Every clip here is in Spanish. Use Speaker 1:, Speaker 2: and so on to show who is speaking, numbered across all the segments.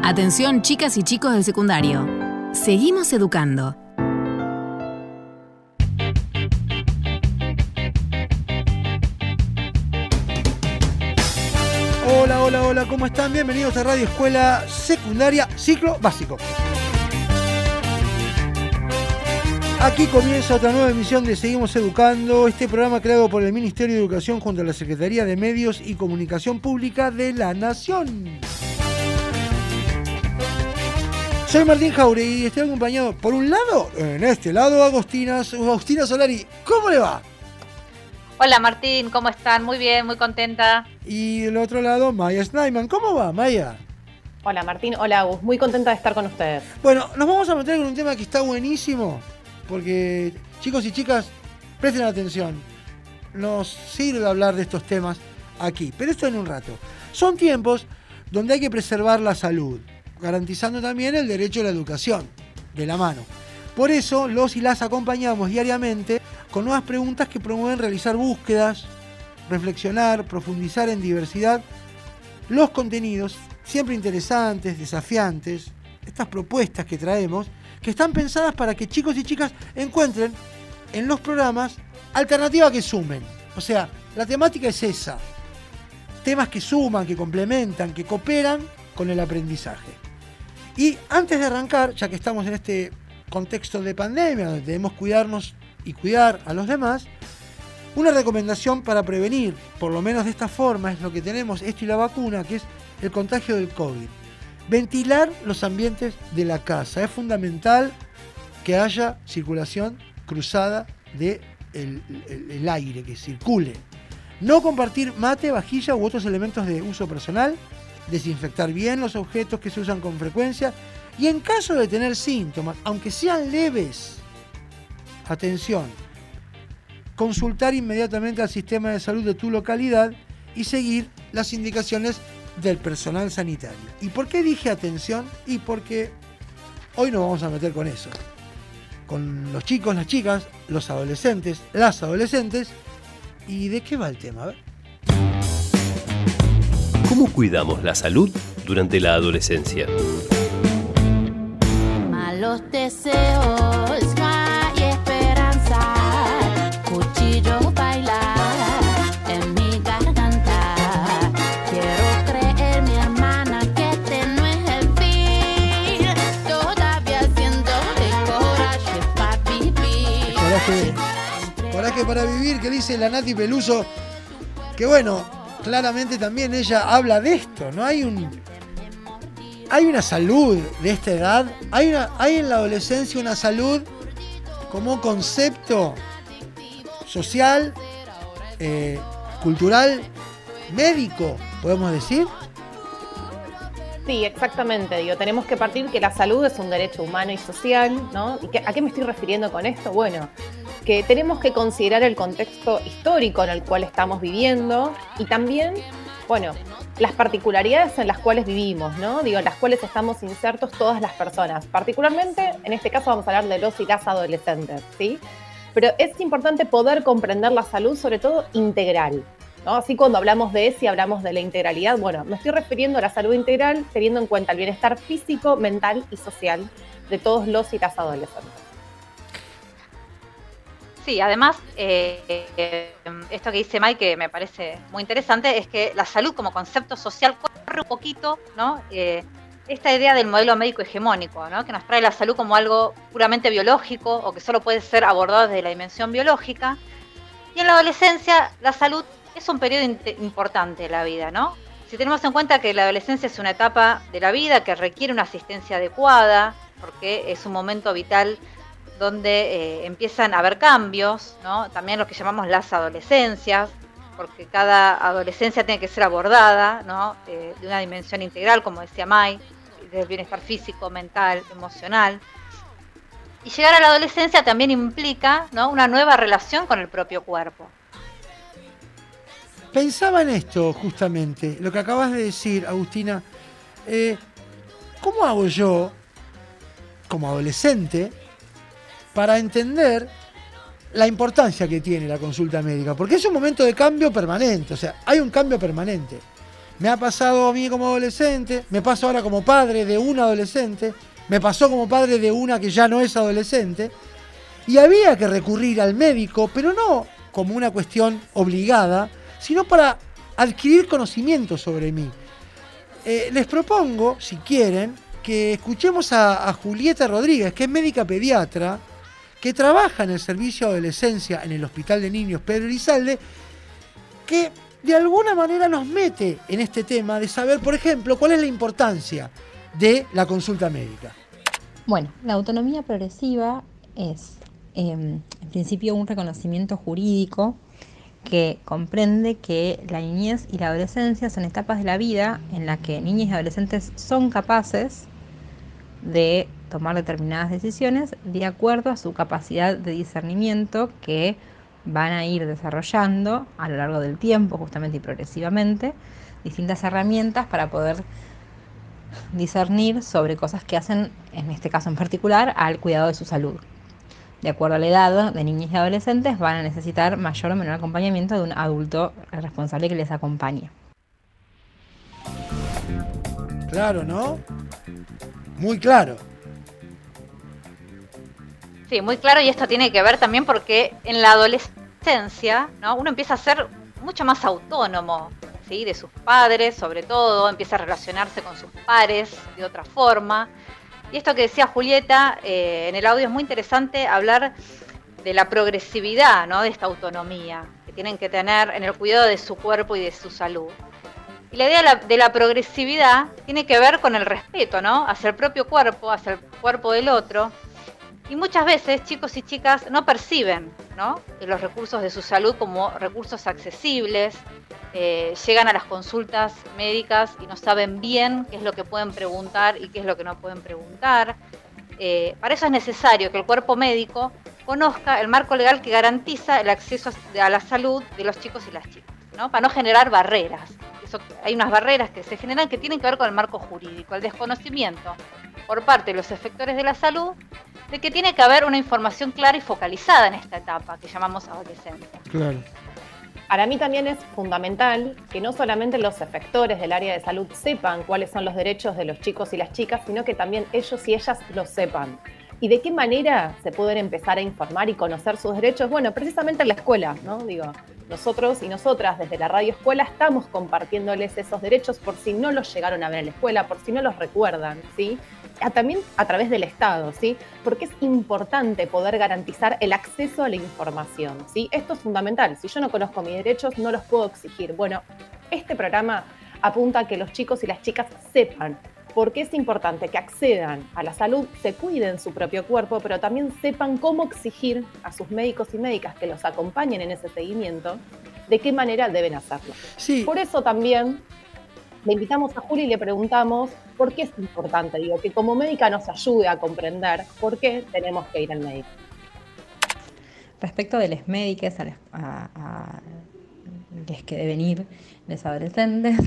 Speaker 1: Atención, chicas y chicos del secundario. Seguimos educando.
Speaker 2: Hola, ¿cómo están? Bienvenidos a Radio Escuela Secundaria, ciclo básico. Aquí comienza otra nueva emisión de Seguimos Educando, este programa creado por el Ministerio de Educación junto a la Secretaría de Medios y Comunicación Pública de la Nación. Soy Martín Jauregui y estoy acompañado, por un lado, en este lado, Agustina Solari. ¿Cómo le va?
Speaker 3: Hola Martín, ¿cómo están? Muy bien, muy contenta.
Speaker 2: Y del otro lado, Maya Snyman. ¿Cómo va, Maya?
Speaker 4: Hola Martín, hola Agus, muy contenta de estar con ustedes.
Speaker 2: Bueno, nos vamos a meter con un tema que está buenísimo, porque chicos y chicas, presten atención. Nos sirve hablar de estos temas aquí, pero esto en un rato. Son tiempos donde hay que preservar la salud, garantizando también el derecho a la educación, de la mano. Por eso, los y las acompañamos diariamente con nuevas preguntas que promueven realizar búsquedas, reflexionar, profundizar en diversidad, los contenidos, siempre interesantes, desafiantes, estas propuestas que traemos, que están pensadas para que chicos y chicas encuentren en los programas alternativas que sumen. O sea, la temática es esa. Temas que suman, que complementan, que cooperan con el aprendizaje. Y antes de arrancar, ya que estamos en este contexto de pandemia, donde debemos cuidarnos y cuidar a los demás, una recomendación para prevenir, por lo menos de esta forma, es lo que tenemos, esto y la vacuna, que es el contagio del COVID. Ventilar los ambientes de la casa. Es fundamental que haya circulación cruzada del aire, que circule. No compartir mate, vajilla u otros elementos de uso personal. Desinfectar bien los objetos que se usan con frecuencia. Y en caso de tener síntomas, aunque sean leves, atención, consultar inmediatamente al sistema de salud de tu localidad y seguir las indicaciones del personal sanitario. ¿Y por qué dije atención? Y porque hoy nos vamos a meter con eso. Con los chicos, las chicas, los adolescentes, las adolescentes. ¿Y de qué va el tema? A ver.
Speaker 5: ¿Cómo cuidamos la salud durante la adolescencia?
Speaker 6: Malos deseos, no hay esperanza. Cuchillo bailar en mi garganta. Quiero creer, mi hermana, que este no es el fin. Todavía siento el coraje para vivir.
Speaker 2: Coraje para vivir, que dice la Nati Peluso. Que bueno, claramente también ella habla de esto, ¿no? Hay una salud de esta edad, hay en la adolescencia una salud como concepto social, cultural, médico, podemos decir.
Speaker 4: Sí, exactamente. Tenemos que partir que la salud es un derecho humano y social, ¿no? ¿Y a qué me estoy refiriendo con esto? Bueno, que tenemos que considerar el contexto histórico en el cual estamos viviendo y también, bueno, las particularidades en las cuales vivimos, ¿no? En las cuales estamos insertos todas las personas. Particularmente, en este caso vamos a hablar de los y las adolescentes, ¿sí? Pero es importante poder comprender la salud, sobre todo integral, ¿no? Así cuando hablamos de ESI, hablamos de la integralidad. Bueno, me estoy refiriendo a la salud integral teniendo en cuenta el bienestar físico, mental y social de todos los y las adolescentes.
Speaker 3: Sí, además, esto que dice Mike, que me parece muy interesante, es que la salud como concepto social corre un poquito, ¿no? Esta idea del modelo médico hegemónico, ¿no? Que nos trae la salud como algo puramente biológico o que solo puede ser abordado desde la dimensión biológica. Y en la adolescencia, la salud es un periodo importante de la vida, ¿no? Si tenemos en cuenta que la adolescencia es una etapa de la vida que requiere una asistencia adecuada, porque es un momento vital donde empiezan a haber cambios, ¿no? También lo que llamamos las adolescencias, porque cada adolescencia tiene que ser abordada, ¿no? De una dimensión integral, como decía Mai, del bienestar físico, mental, emocional. Y llegar a la adolescencia también implica, ¿no? Una nueva relación con el propio cuerpo.
Speaker 2: Pensaba en esto justamente, lo que acabas de decir, Agustina. ¿Cómo hago yo, como adolescente, para entender la importancia que tiene la consulta médica? Porque es un momento de cambio permanente, o sea, hay un cambio permanente. Me ha pasado a mí como adolescente, me pasa ahora como padre de un adolescente, me pasó como padre de una que ya no es adolescente, y había que recurrir al médico, pero no como una cuestión obligada, sino para adquirir conocimiento sobre mí. Les propongo, si quieren, que escuchemos a Julieta Rodríguez, que es médica pediatra, que trabaja en el servicio de adolescencia en el Hospital de Niños Pedro Elizalde, que de alguna manera nos mete en este tema de saber, por ejemplo, cuál es la importancia de la consulta médica.
Speaker 7: Bueno, la autonomía progresiva es, en principio, un reconocimiento jurídico que comprende que la niñez y la adolescencia son etapas de la vida en las que niños y adolescentes son capaces de tomar determinadas decisiones de acuerdo a su capacidad de discernimiento que van a ir desarrollando a lo largo del tiempo, justamente y progresivamente, distintas herramientas para poder discernir sobre cosas que hacen, en este caso en particular, al cuidado de su salud. De acuerdo a la edad de niños y adolescentes, van a necesitar mayor o menor acompañamiento de un adulto responsable que les acompañe.
Speaker 2: Claro, ¿no? Muy claro.
Speaker 3: Sí, muy claro, y esto tiene que ver también porque en la adolescencia, ¿no?, uno empieza a ser mucho más autónomo, ¿sí?, de sus padres, sobre todo, empieza a relacionarse con sus pares de otra forma. Y esto que decía Julieta en el audio es muy interesante, hablar de la progresividad, ¿no?, de esta autonomía que tienen que tener en el cuidado de su cuerpo y de su salud. Y la idea de la progresividad tiene que ver con el respeto, ¿no?, hacia el propio cuerpo, hacia el cuerpo del otro. Y muchas veces chicos y chicas no perciben, ¿no?, los recursos de su salud como recursos accesibles, llegan a las consultas médicas y no saben bien qué es lo que pueden preguntar y qué es lo que no pueden preguntar. Para eso es necesario que el cuerpo médico conozca el marco legal que garantiza el acceso a la salud de los chicos y las chicas, ¿no?, para no generar barreras. Hay unas barreras que se generan que tienen que ver con el marco jurídico, el desconocimiento por parte de los efectores de la salud de que tiene que haber una información clara y focalizada en esta etapa que llamamos adolescencia.
Speaker 2: Claro.
Speaker 4: Para mí también es fundamental que no solamente los efectores del área de salud sepan cuáles son los derechos de los chicos y las chicas, sino que también ellos y ellas lo sepan. ¿Y de qué manera se pueden empezar a informar y conocer sus derechos? Bueno, precisamente en la escuela, ¿no? Digo, nosotros y nosotras desde la Radio Escuela estamos compartiéndoles esos derechos por si no los llegaron a ver en la escuela, por si no los recuerdan, ¿sí? También a través del Estado, ¿sí? Porque es importante poder garantizar el acceso a la información, ¿sí? Esto es fundamental. Si yo no conozco mis derechos, no los puedo exigir. Bueno, este programa apunta a que los chicos y las chicas sepan por qué es importante que accedan a la salud, se cuiden su propio cuerpo, pero también sepan cómo exigir a sus médicos y médicas que los acompañen en ese seguimiento, de qué manera deben hacerlo.
Speaker 2: Sí.
Speaker 4: Por eso también le invitamos a Juli y le preguntamos por qué es importante, digo, que como médica nos ayude a comprender por qué tenemos que ir al médico.
Speaker 7: Respecto de las médicas, a los que deben ir, los adolescentes,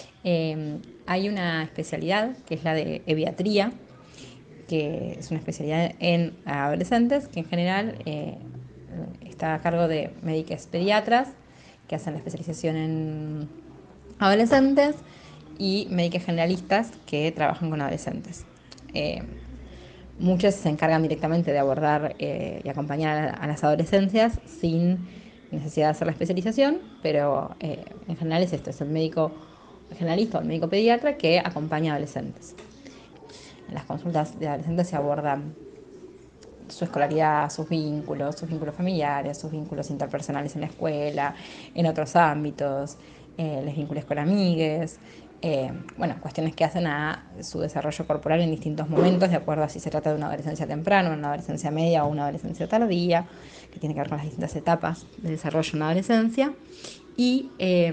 Speaker 7: hay una especialidad que es la de pediatría, que es una especialidad en adolescentes, que en general está a cargo de médicas pediatras, que hacen la especialización en adolescentes, y médicas generalistas que trabajan con adolescentes. Muchos se encargan directamente de abordar y acompañar a las adolescencias sin necesidad de hacer la especialización, pero en general es esto, es el médico generalista o el médico pediatra que acompaña a adolescentes. En las consultas de adolescentes se abordan su escolaridad, sus vínculos familiares, sus vínculos interpersonales en la escuela, en otros ámbitos, los vínculos con amigues, cuestiones que hacen a su desarrollo corporal en distintos momentos, de acuerdo a si se trata de una adolescencia temprana, una adolescencia media o una adolescencia tardía, que tiene que ver con las distintas etapas de desarrollo en la adolescencia, y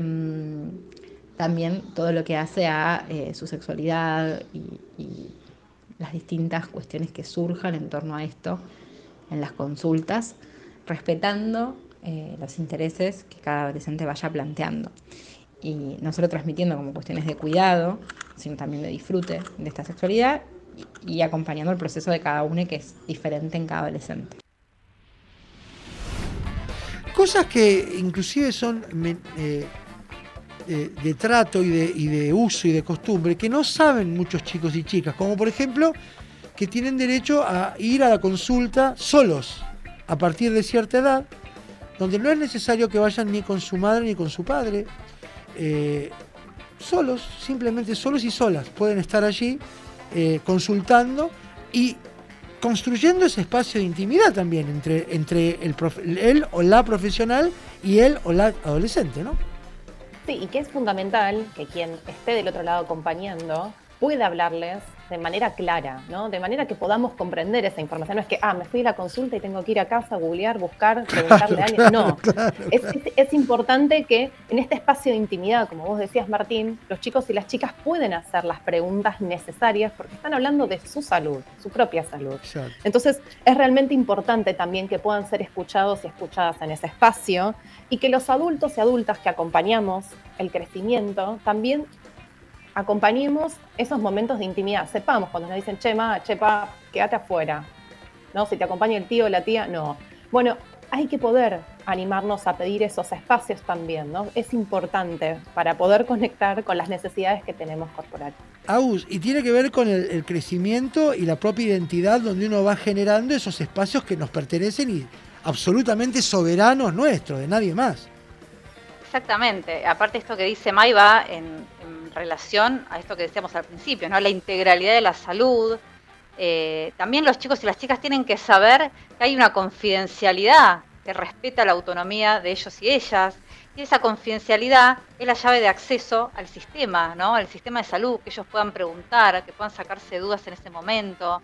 Speaker 7: también todo lo que hace a su sexualidad y las distintas cuestiones que surjan en torno a esto en las consultas, respetando los intereses que cada adolescente vaya planteando. Y no solo transmitiendo como cuestiones de cuidado, sino también de disfrute de esta sexualidad y acompañando el proceso de cada uno, que es diferente en cada adolescente.
Speaker 2: Cosas que inclusive son de trato y de uso y de costumbre que no saben muchos chicos y chicas, como por ejemplo que tienen derecho a ir a la consulta solos a partir de cierta edad, donde no es necesario que vayan ni con su madre ni con su padre, solos, simplemente solos y solas, pueden estar allí consultando y construyendo ese espacio de intimidad también entre él o la profesional y él o la adolescente, ¿no?
Speaker 4: Sí, y que es fundamental que quien esté del otro lado acompañando pueda hablarles de manera clara, ¿no? De manera que podamos comprender esa información. No es que, me fui a la consulta y tengo que ir a casa, googlear, buscar, preguntarle a alguien. No, es importante que en este espacio de intimidad, como vos decías, Martín, los chicos y las chicas pueden hacer las preguntas necesarias porque están hablando de su salud, su propia salud.
Speaker 2: Exacto.
Speaker 4: Entonces, es realmente importante también que puedan ser escuchados y escuchadas en ese espacio y que los adultos y adultas que acompañamos el crecimiento también acompañemos esos momentos de intimidad. Sepamos cuando nos dicen, chepa, quédate afuera, ¿no? Si te acompaña el tío o la tía, no. Bueno, hay que poder animarnos a pedir esos espacios también, ¿no? Es importante para poder conectar con las necesidades que tenemos corporales.
Speaker 2: Agus, y tiene que ver con el crecimiento y la propia identidad donde uno va generando esos espacios que nos pertenecen y absolutamente soberanos nuestros, de nadie más.
Speaker 3: Exactamente. Aparte esto que dice May va en relación a esto que decíamos al principio, ¿no? La integralidad de la salud. También los chicos y las chicas tienen que saber que hay una confidencialidad que respeta la autonomía de ellos y ellas. Y esa confidencialidad es la llave de acceso al sistema, ¿no? Al sistema de salud, que ellos puedan preguntar, que puedan sacarse dudas en ese momento.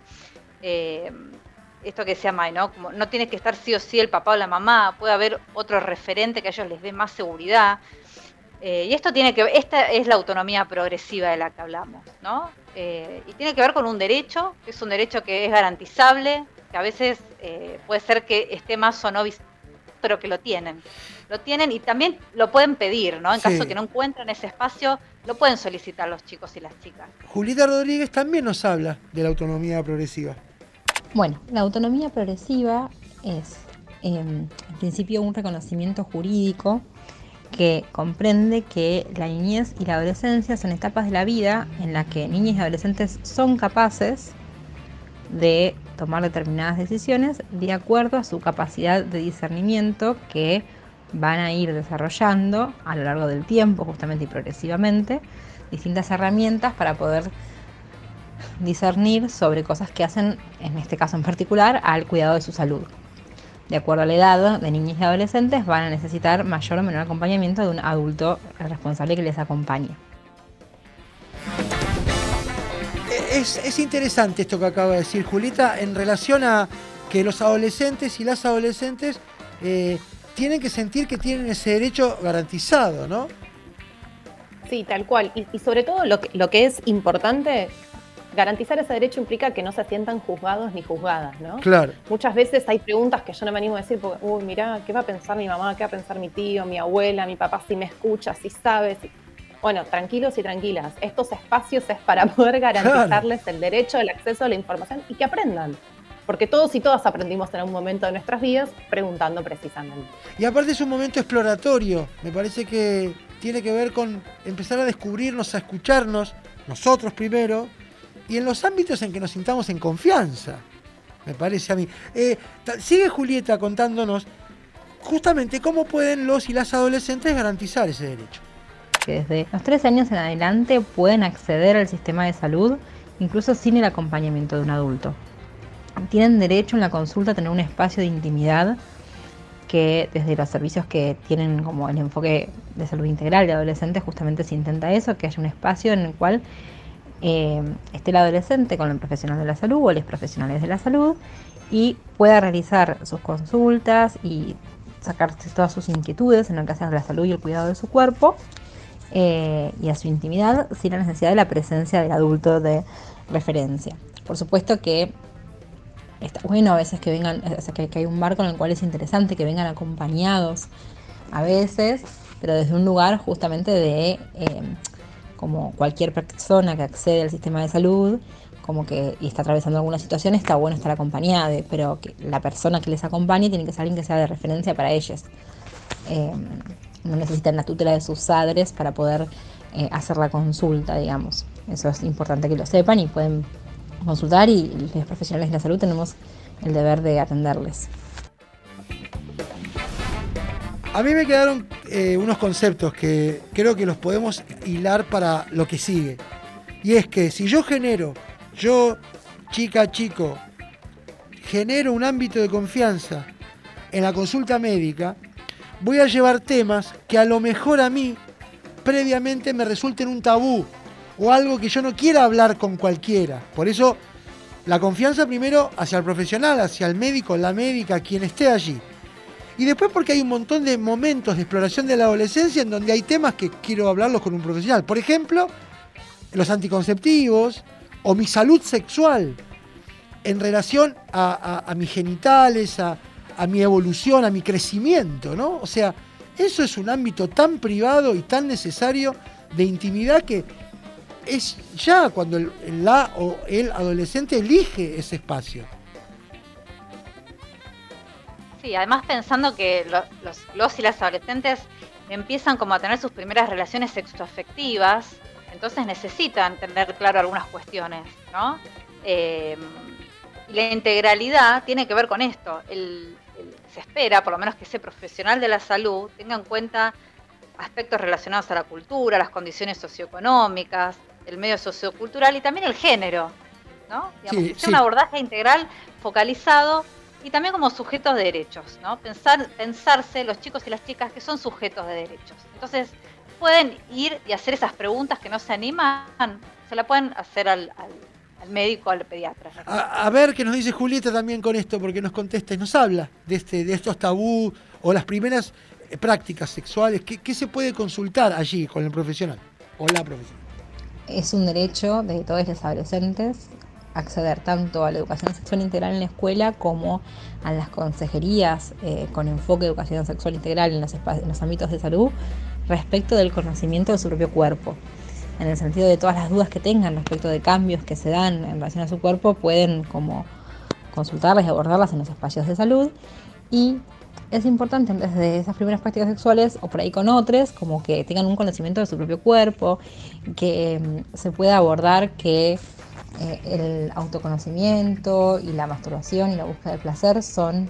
Speaker 3: Esto que decía May, ¿no? Como no tiene que estar sí o sí el papá o la mamá, puede haber otro referente que a ellos les dé más seguridad. Y esto tiene que ver, esta es la autonomía progresiva de la que hablamos, ¿no? Y tiene que ver con un derecho, que es un derecho que es garantizable, que a veces puede ser que esté más o no visible, pero que lo tienen y también lo pueden pedir, ¿no? En caso de que no encuentren ese espacio, lo pueden solicitar los chicos y las chicas.
Speaker 2: Julieta Rodríguez también nos habla de la autonomía progresiva.
Speaker 7: Bueno, la autonomía progresiva es, en principio, un reconocimiento jurídico que comprende que la niñez y la adolescencia son etapas de la vida en las que niñas y adolescentes son capaces de tomar determinadas decisiones de acuerdo a su capacidad de discernimiento que van a ir desarrollando a lo largo del tiempo, justamente y progresivamente, distintas herramientas para poder discernir sobre cosas que hacen, en este caso en particular, al cuidado de su salud. De acuerdo a la edad de niños y adolescentes, van a necesitar mayor o menor acompañamiento de un adulto responsable que les acompañe.
Speaker 2: Es interesante esto que acaba de decir Julieta en relación a que los adolescentes y las adolescentes tienen que sentir que tienen ese derecho garantizado, ¿no?
Speaker 4: Sí, tal cual. Y sobre todo lo que es importante, garantizar ese derecho implica que no se sientan juzgados ni juzgadas, ¿no?
Speaker 2: Claro.
Speaker 4: Muchas veces hay preguntas que yo no me animo a decir porque, mirá, ¿qué va a pensar mi mamá? ¿Qué va a pensar mi tío, mi abuela, mi papá? Si me escucha, si sabe. Bueno, tranquilos y tranquilas. Estos espacios es para poder garantizarles el derecho, el acceso a la información y que aprendan. Porque todos y todas aprendimos en algún momento de nuestras vidas preguntando precisamente.
Speaker 2: Y aparte es un momento exploratorio. Me parece que tiene que ver con empezar a descubrirnos, a escucharnos, nosotros primero, y en los ámbitos en que nos sintamos en confianza, me parece a mí. Sigue Julieta contándonos justamente cómo pueden los y las adolescentes garantizar ese derecho.
Speaker 7: Que desde los 3 años en adelante pueden acceder al sistema de salud, incluso sin el acompañamiento de un adulto. Tienen derecho en la consulta a tener un espacio de intimidad que desde los servicios que tienen como el enfoque de salud integral de adolescentes justamente se intenta eso, que haya un espacio en el cual esté el adolescente con el profesional de la salud o los profesionales de la salud y pueda realizar sus consultas y sacarse todas sus inquietudes en lo que hace a la salud y el cuidado de su cuerpo y a su intimidad sin la necesidad de la presencia del adulto de referencia. Por supuesto que está bueno a veces que vengan, o sea, que hay un marco en el cual es interesante que vengan acompañados a veces, pero desde un lugar justamente de como cualquier persona que accede al sistema de salud, como que y está atravesando alguna situación, está bueno estar acompañada, pero que la persona que les acompañe tiene que ser alguien que sea de referencia para ellos. no necesitan la tutela de sus padres para poder hacer la consulta, digamos. Eso es importante que lo sepan y pueden consultar, y los profesionales de la salud tenemos el deber de atenderles.
Speaker 2: A mí me quedaron unos conceptos que creo que los podemos hilar para lo que sigue. Y es que si yo, chica, chico, genero un ámbito de confianza en la consulta médica, voy a llevar temas que a lo mejor a mí previamente me resulten un tabú o algo que yo no quiera hablar con cualquiera. Por eso, la confianza primero hacia el profesional, hacia el médico, la médica, quien esté allí. Y después porque hay un montón de momentos de exploración de la adolescencia en donde hay temas que quiero hablarlos con un profesional. Por ejemplo, los anticonceptivos o mi salud sexual en relación a mis genitales, a mi evolución, a mi crecimiento, ¿no? O sea, eso es un ámbito tan privado y tan necesario de intimidad que es ya cuando la o el adolescente elige ese espacio.
Speaker 3: Sí, además pensando que los y las adolescentes empiezan como a tener sus primeras relaciones sexoafectivas, entonces necesitan tener claro algunas cuestiones, ¿no? Y la integralidad tiene que ver con esto. Se espera, por lo menos, que ese profesional de la salud tenga en cuenta aspectos relacionados a la cultura, las condiciones socioeconómicas, el medio sociocultural y también el género, ¿no? Digamos, que sea un abordaje integral, focalizado y también como sujetos de derechos, ¿no? Pensarse los chicos y las chicas que son sujetos de derechos. Entonces, pueden ir y hacer esas preguntas que no se animan, se la pueden hacer al médico, al pediatra.
Speaker 2: A ver qué nos dice Julieta también con esto, porque nos contesta y nos habla de estos tabú o las primeras prácticas sexuales. ¿Qué se puede consultar allí con el profesional o la profesional?
Speaker 7: Es un derecho de todos los adolescentes acceder tanto a la educación sexual integral en la escuela como a las consejerías con enfoque de educación sexual integral en los ámbitos de salud respecto del conocimiento de su propio cuerpo. En el sentido de todas las dudas que tengan respecto de cambios que se dan en relación a su cuerpo, pueden como consultarlas y abordarlas en los espacios de salud. Y es importante desde esas primeras prácticas sexuales o por ahí con otras, como que tengan un conocimiento de su propio cuerpo, que se pueda abordar que el autoconocimiento y la masturbación y la búsqueda del placer son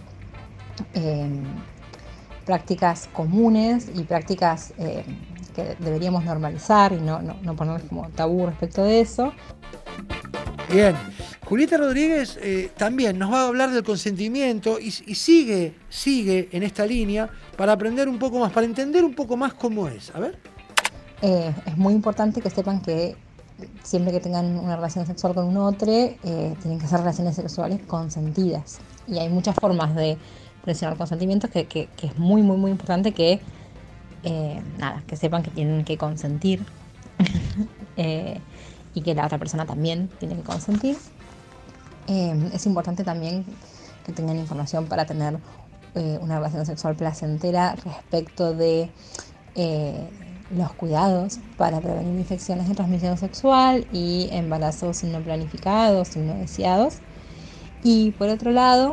Speaker 7: prácticas comunes y prácticas que deberíamos normalizar y no poner como tabú respecto de eso.
Speaker 2: Bien, Julieta Rodríguez también nos va a hablar del consentimiento y sigue en esta línea para aprender un poco más, para entender un poco más cómo es. A ver.
Speaker 7: Es muy importante que sepan que siempre que tengan una relación sexual con un otro, tienen que ser relaciones sexuales consentidas. Y hay muchas formas de presionar consentimientos que es muy, muy, muy importante que sepan que tienen que consentir y que la otra persona también tiene que consentir. Es importante también que tengan información para tener una relación sexual placentera respecto de los cuidados para prevenir infecciones de transmisión sexual y embarazos no planificados y no deseados. Y por otro lado,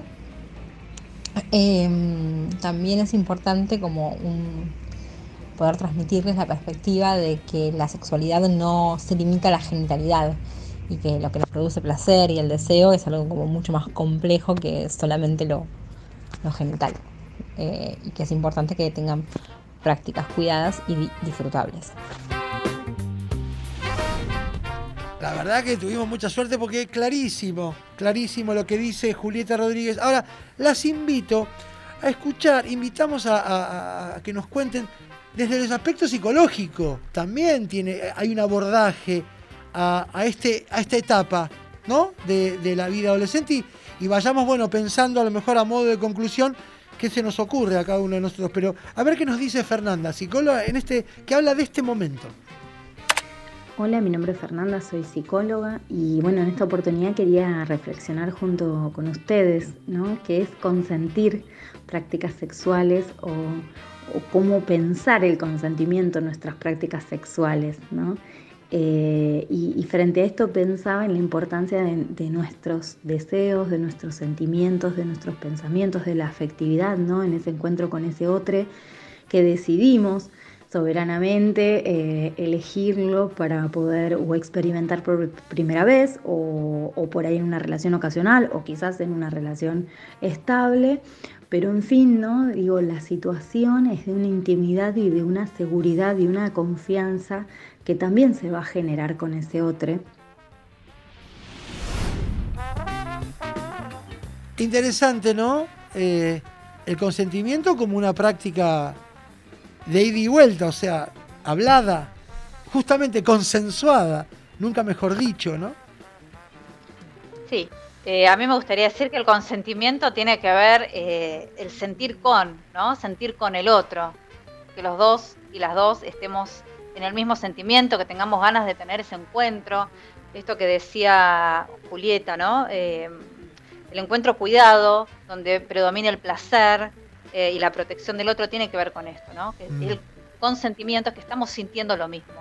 Speaker 7: también es importante como poder transmitirles la perspectiva de que la sexualidad no se limita a la genitalidad y que lo que nos produce placer y el deseo es algo como mucho más complejo que solamente lo genital, y que es importante que tengan prácticas cuidadas y disfrutables.
Speaker 2: La verdad que tuvimos mucha suerte porque es clarísimo lo que dice Julieta Rodríguez. Ahora, las invito a escuchar, invitamos a que nos cuenten desde los aspectos psicológicos. También hay un abordaje a esta etapa, ¿no? de la vida adolescente y vayamos, pensando a lo mejor a modo de conclusión qué se nos ocurre a cada uno de nosotros. Pero a ver qué nos dice Fernanda, psicóloga, que habla de este momento.
Speaker 8: Hola, mi nombre es Fernanda, soy psicóloga y en esta oportunidad quería reflexionar junto con ustedes, ¿no? ¿Qué es consentir prácticas sexuales o cómo pensar el consentimiento en nuestras prácticas sexuales, ¿no? Y frente a esto pensaba en la importancia de nuestros deseos, de nuestros sentimientos, de nuestros pensamientos, de la afectividad, ¿no? En ese encuentro con ese otro que decidimos soberanamente elegirlo para poder o experimentar por primera vez o por ahí en una relación ocasional o quizás en una relación estable. Pero en fin, ¿no? Digo, la situación es de una intimidad y de una seguridad y una confianza que también se va a generar con ese otro.
Speaker 2: Interesante, ¿no? El consentimiento como una práctica de ida y vuelta, o sea, hablada, justamente consensuada, nunca mejor dicho, ¿no?
Speaker 3: Sí, a mí me gustaría decir que el consentimiento tiene que ver el sentir con, ¿no? Sentir con el otro, que los dos y las dos estemos en el mismo sentimiento, que tengamos ganas de tener ese encuentro, esto que decía Julieta, ¿no? El encuentro cuidado, donde predomina el placer y la protección del otro, tiene que ver con esto, ¿no? Que el consentimiento es que estamos sintiendo lo mismo.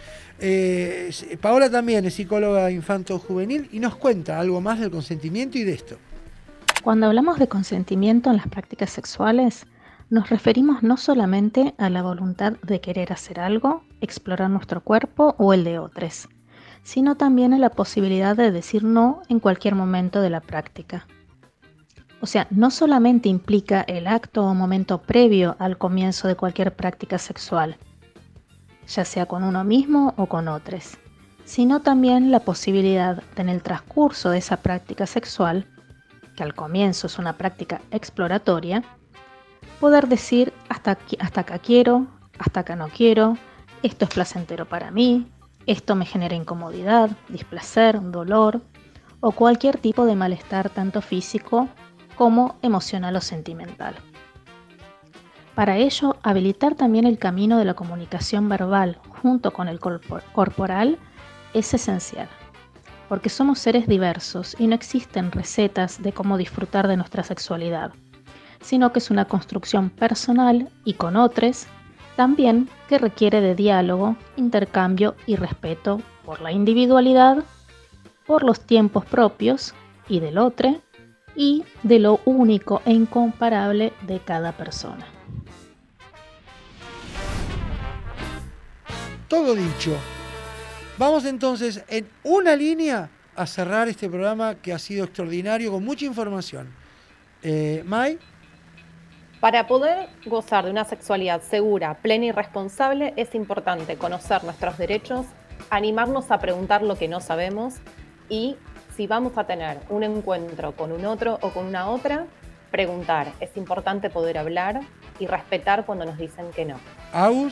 Speaker 2: Paola también es psicóloga infanto-juvenil y nos cuenta algo más del consentimiento y de esto.
Speaker 9: Cuando hablamos de consentimiento en las prácticas sexuales, nos referimos no solamente a la voluntad de querer hacer algo, explorar nuestro cuerpo o el de otros, sino también a la posibilidad de decir no en cualquier momento de la práctica. O sea, no solamente implica el acto o momento previo al comienzo de cualquier práctica sexual, ya sea con uno mismo o con otros, sino también la posibilidad de, en el transcurso de esa práctica sexual, que al comienzo es una práctica exploratoria, poder decir hasta acá quiero, hasta acá no quiero, esto es placentero para mí, esto me genera incomodidad, displacer, dolor o cualquier tipo de malestar tanto físico como emocional o sentimental. Para ello, habilitar también el camino de la comunicación verbal junto con el corporal es esencial, porque somos seres diversos y no existen recetas de cómo disfrutar de nuestra sexualidad, sino que es una construcción personal y con otros también que requiere de diálogo, intercambio y respeto por la individualidad, por los tiempos propios y del otro, y de lo único e incomparable de cada persona.
Speaker 2: Todo dicho. Vamos entonces en una línea a cerrar este programa que ha sido extraordinario con mucha información. May.
Speaker 4: Para poder gozar de una sexualidad segura, plena y responsable, es importante conocer nuestros derechos, animarnos a preguntar lo que no sabemos y, si vamos a tener un encuentro con un otro o con una otra, preguntar. Es importante poder hablar y respetar cuando nos dicen que no.
Speaker 2: Agus.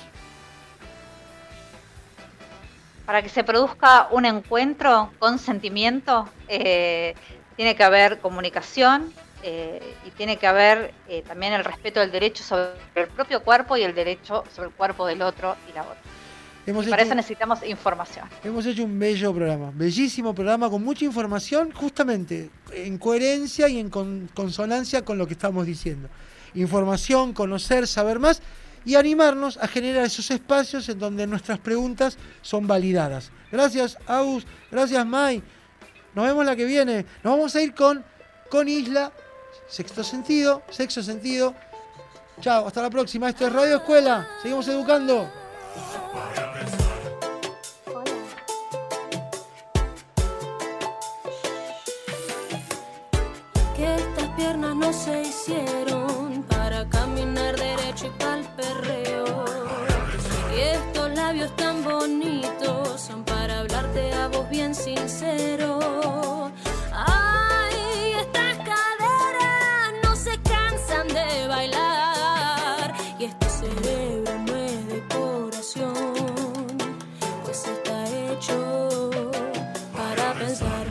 Speaker 3: Para que se produzca un encuentro con sentimiento, tiene que haber comunicación y tiene que haber también el respeto del derecho sobre el propio cuerpo y el derecho sobre el cuerpo del otro y la otra. Para eso necesitamos información.
Speaker 2: Hemos hecho un bello programa, bellísimo programa con mucha información, justamente en coherencia y en consonancia con lo que estamos diciendo. Información, conocer, saber más y animarnos a generar esos espacios en donde nuestras preguntas son validadas. Gracias, Agus. Gracias, May. Nos vemos la que viene. Nos vamos a ir con Isla, Sexto Sentido. Chao, hasta la próxima. Esto es Radio Escuela. Seguimos educando.
Speaker 10: Que estas piernas no se hicieron para caminar derecho y pa'l perreo. Y estos labios tan bonitos son para hablarte a vos bien sincero. Ay, estas caderas no se cansan de bailar. Y este cerebro no es decoración, pues está hecho para pensar.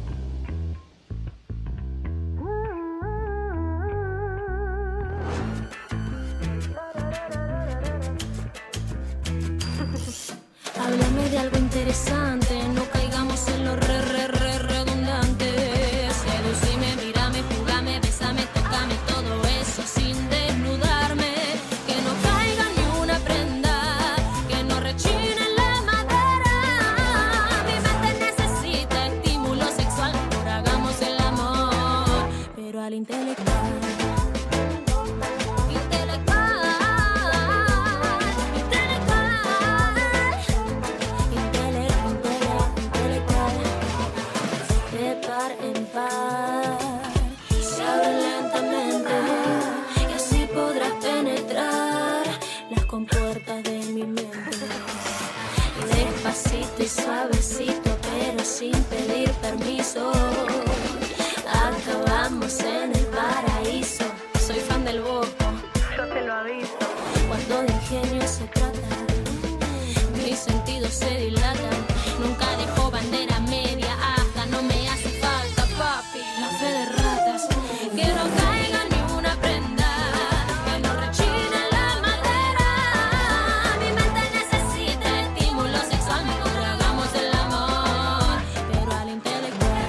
Speaker 10: Háblame de algo interesante, no caigamos en lo redundante. Seducime, mírame, jugame, besame, tócame, todo eso sin desnudarme. Que no caiga ni una prenda, que no rechine la madera. Mi mente necesita estímulo sexual, ahora hagamos el amor, pero al intelectual. par en par. Se abre lentamente y así podrás penetrar las compuertas de mi mente. Despacito y suavecito, pero sin pedir permiso. Acabamos en el paraíso. Soy fan del Bosco, yo te lo aviso. Cuando de ingenio se trata, mis sentidos se dilatan. Nunca dejo bandera media hasta no me hace falta, papi. La fe de ratas, que no caiga ni una prenda, que no rechine la madera. Mi mente necesita estímulo sexual, mejor hagamos el amor, pero al intelectual.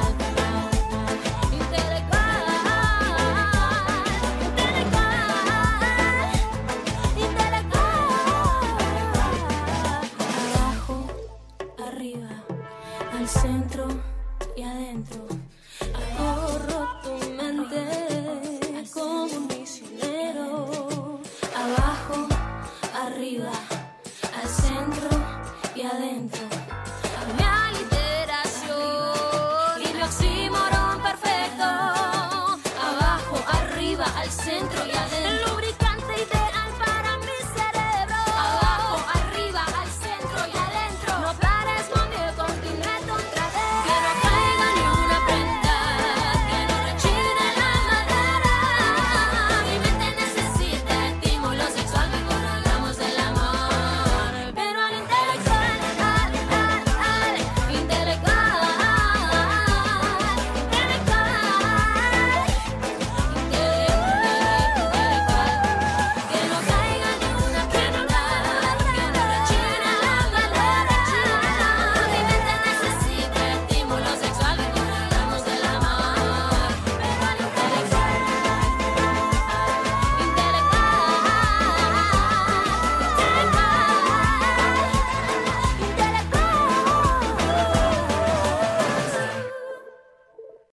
Speaker 10: Abajo, arriba, al centro y adentro. Ahorro